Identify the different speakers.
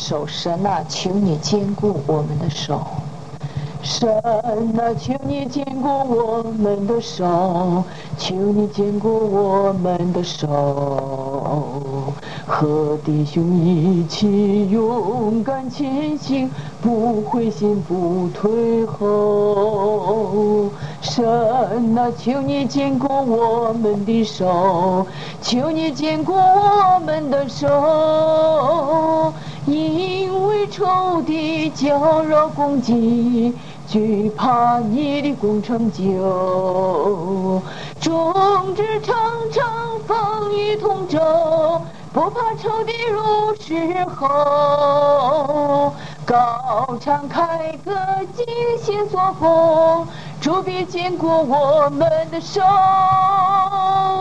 Speaker 1: 手，神啊，求你坚固我们的手。神啊，求你坚固我们的手，求你坚固我们的手，和弟兄一起勇敢前行，不灰心不退后。神啊，求你坚固我们的手，求你坚固我们的手，因为仇敌搅扰攻击，惧怕你的功成就，众志成城，风雨同舟，不怕仇敌入室后，高唱凯歌，尽心作风，主必坚固我们的手。